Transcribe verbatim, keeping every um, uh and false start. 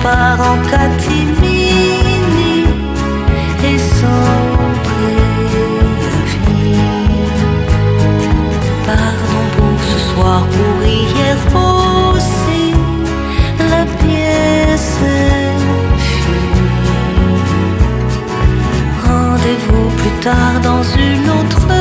part en catimini et sans préavis. Pardon pour ce soir, pour hier aussi, la pièce est finie. Rendez-vous plus tard dans une autre